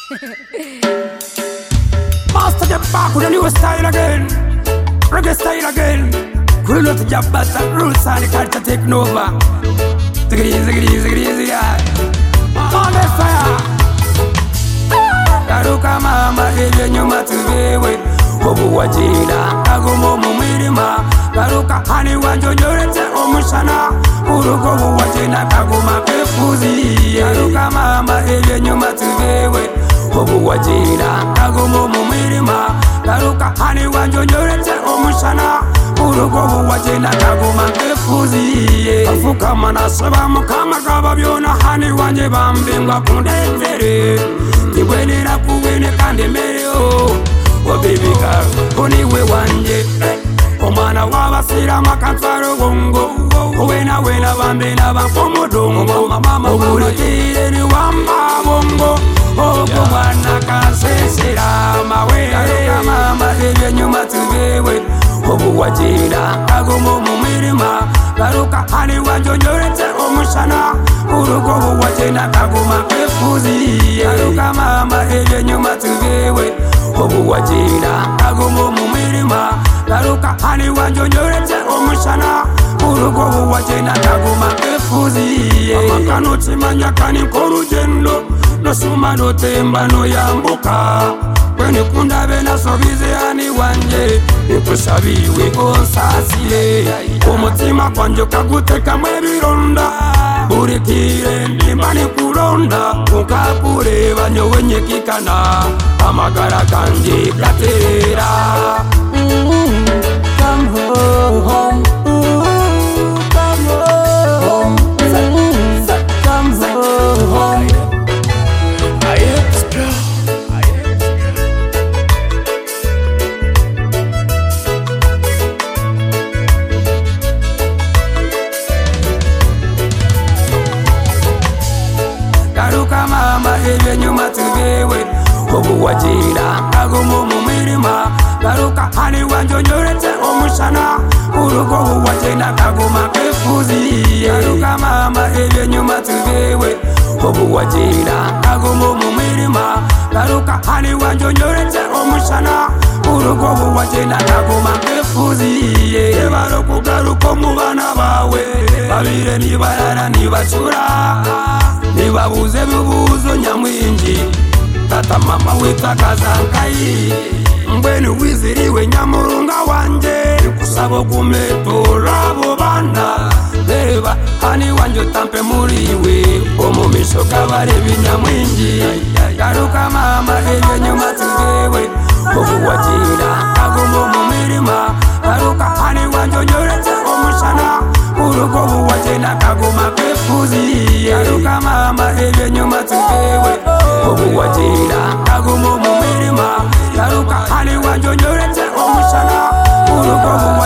Master get back with a new style again. Reggae style again. We'll not jump back the roots and the culture taking over. Take it easy, yeah. On the fire. Karuka mama ile nyuma tuwewe. Bobu wajina kagumo mumirima. Karuka hani wanjojorete omushana. Urugo wajina kaguma kefuzi. Karuka mama ile nyuma tuwewe. Bobu wajina kagumo mumirima. Karuka hani wanjojorete omushana. Urugo wajina kaguma kefuzi. Kafuka manasaba mukama kababyona hani wanje bambingwa kundendere. Kibwenera kuwene kandi mereo. Oh baby girl, oniwe wanje. Omwana wabasira makantwaro gongo. Wena bambena bakomodongo. Obulikire ni wamba bongo. Ogo mwana kansesera mawe. Mama ebye nyuma tubewe. Obu wajira kagumo mumirima. Karuka hani wanjojorete omushana. Urugo wajina kaguma kefuzi. Karuka mama ebye nyuma tubewe. Obu wajina kagumo mumirima. Karuka hani wanjojorete omushana. Urugo wajina kaguma kefuzi. Amakano chimanya kani korujendo. Nosuma no temba no yambuka. Kweni kundabe na sobize hani wanje. Nikusabiwe onsasile. Umutima kwanje kaguteka mwebironda. Burikire nimbani kuronda. Ukakureba nyowe nyekikana. Amagara kanje gaterera. Come home. Come home. Come home. Karuka mama ebye nyuma tubewe. Obu wajira kagumo mumirima. Karuka hani wanjojorete omushana. Urugo wajina kaguma kefuzi. Karuka mama ebye nyuma tubewe. Obu wajira kagumo mumirima. Karuka hani wanjojorete omushana. Urugo wajina kaguma kefuzi. Ebaro kugaruko mubana bawe. Babire nibarara nibachura. Nibabuze bibuzo nyamwinji. Tata mama witakazankai. Mbweni wiziriwe nyamurunga wanje. Kusabo kumetora bobana. Leba hani wanjo tampe muriwe. Omumisho kabarebi nyamwinji. Karuka mama ebye nyuma tubewe. Obu wajira kagumo mumirima. Karuka hani wanjojorete omushana. Urugo wajina kaguma kefuzi. Karuka mama ebye nyuma tubewe. Obu wajira kagumo mumirima. Karuka hani wanjojorete omushana. Urugo